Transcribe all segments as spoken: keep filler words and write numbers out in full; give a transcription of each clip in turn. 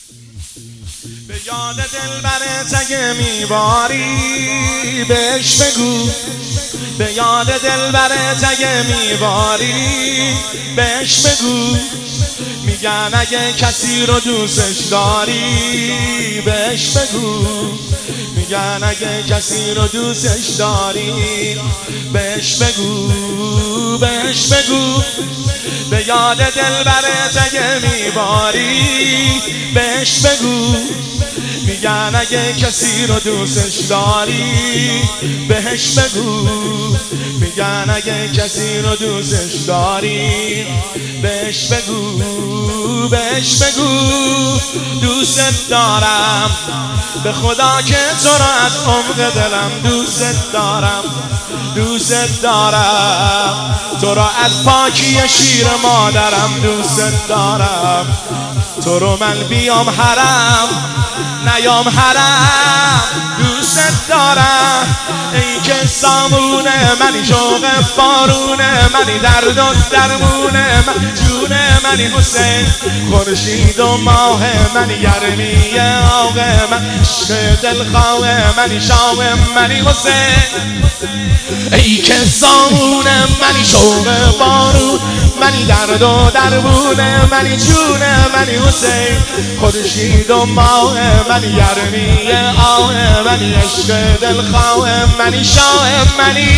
به یاد دلبرت اگه میباری بهش بگو، به یاد دلبرت اگه میباری بهش بگو، میگن اگه کسی رو دوستش داری بهش بگو، میگن اگه کسی رو دوستش داری بهش بگو، بهش بگو. به یاد دلبرت اگه میباری بهش بگو، میگن اگه کسی رو دوستش داری بهش بگو، میگن اگه کسی رو دوستش داری بهش بگو، بهش بگو دوست دارم، به خدا که تو رو از عمق دلم دوست دارم، دوست دارم تو رو از پاکی شیر مادرم دوست دارم، تو رو من بیام حرم نیام حرم دوست دارم، ای که سامونه منی شوق بارونه منی درد و درمونه من جونه منی حسین، خورشید و ماه منی گرمی آغ من عشق دلخواه منی شاه منی حسین، ای که سامونه منی شوق بارون منی درد و درمونه منی جونه منی حسین، خورشید و ماه منی گرمی آه منی عشق دلخواه منی شاه منی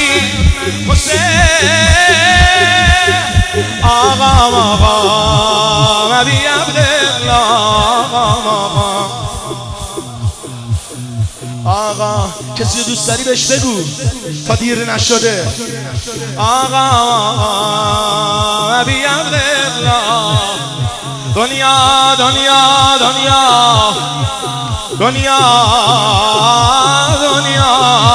حسین. آقا آقا نبی عبدالله، آقا آقا کسی رو دوست داری بهش بگو تا دیر نشده. آقا آقا نبی عبدالله، دنیا دنیا دنیا دنیا دنیا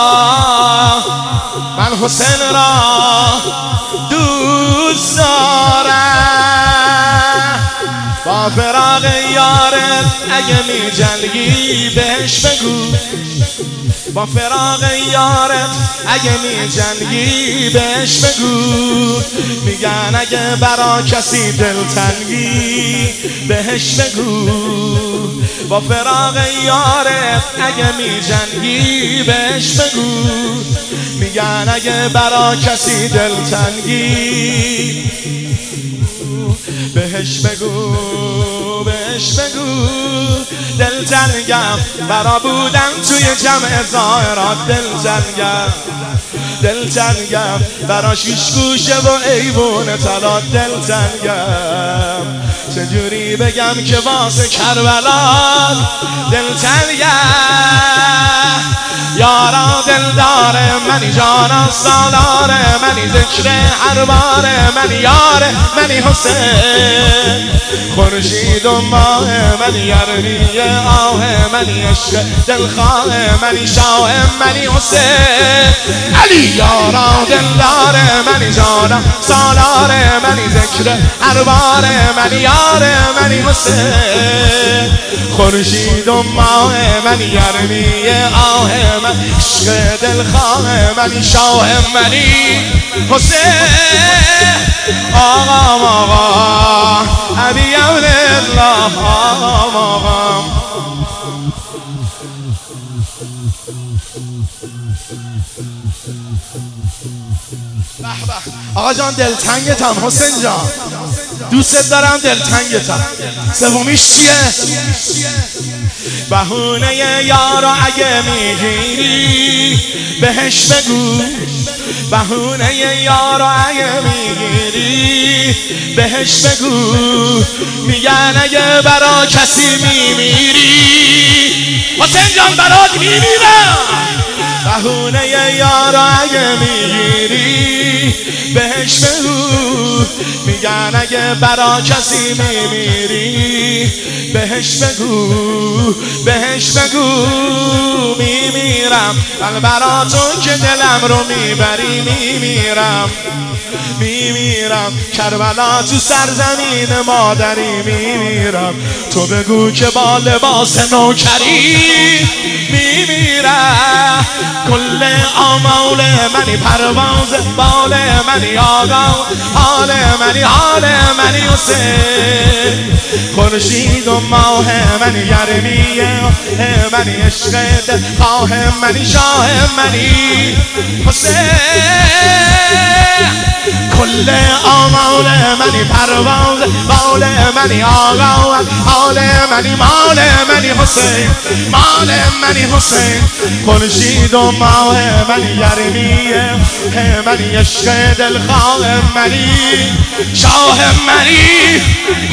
من حسین را دوست دارم، با فراق یارت اگه می جنگی بهش بگو، با فراق یارت اگه می جنگی بهش بگو، میگن اگه برا کسی دلتنگی بهش بگو، با فراق یارت اگه می جنگی بهش بگو، میگن اگه برا کسی دلتنگی بهش بگو، بهش بگو دلتنگم برا بودم توی جمع ظاهرات، دلتنگم دلتنگم برا شیش گوشه و ایوون طلا، دلتنگم چجوری بگم که واسه کربلا دلتنگم، یارا دلداره منی جانا سالاره منی ذکر هر باره منی یاره منی حسین، خورشید و ماه منی گرمی آه منی عشق دلخواه منی شاه منی حسین، علی یارا دلداره منی جانا سالاره منی ذکر هر باره منی یاره منی حسین، خورشید و ماه منی گرمی آه من عشق دلخواه منی شاه منی حسین. آقا آقا ابی عبدالله، آقا آقا آقا جان دلتنگتم حسین جان، دوست دارم دلتنگتم. سومیش چیه؟ بهونه یارو اگه میگیری بهش بگو، بهونه یارو اگه میگیری بهش بگو، میگن اگه برا کسی میمیری حسین جان برات میمیرم، بهونه یارو اگه میگیری بهش بگو، میگن اگه برا کسی میمیری بهش بگو، بهش بگو میمیرم برا تو که دلم رو میبری، میمیرم میمیرم کربلا تو سرزمین مادری، میمیرم تو بگو که با لباس نوکری میمیرم، کل آمال منی پرواز بال منی آقا حال منی حال منی حسین خورشید و ماه منی گرمیه منی عشق دلخواه منی شاه منی حسین کل آمال منی پرواز بال منی آقا حال منی مال منی حسین مال منی حسین خورشید و ماه منی گرمیه منی عشق دلخواه منی شاه منی